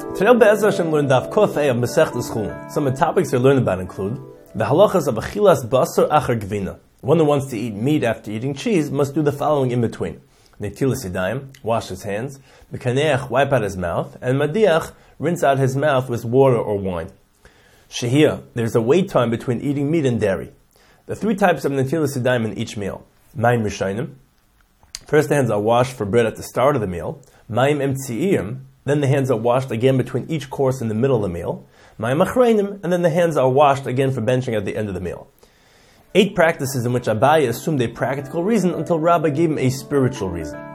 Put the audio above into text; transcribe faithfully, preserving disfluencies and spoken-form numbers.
Today, Be'ezras Hashem, learn Daf Kuf A of Masechtas Chulin. Some of the topics we're learning about include the halachas of achilas basar achar gvina. One who wants to eat meat after eating cheese must do the following in between: netilas yadayim, wash his hands; mekaneach, wipe out his mouth; and madiach, rinse out his mouth with water or wine. Shehiyah, there's a wait time between eating meat and dairy. The three types of netilas yadayim in each meal: mayim rishonim. First, the hands are washed for bread at the start of the meal. Mayim emtzi'im. Then the hands are washed again between each course in the middle of the meal. Mayim achreinim, and then the hands are washed again for benching at the end of the meal. Eight practices in which Abaye assumed a practical reason until Rabbah gave him a spiritual reason.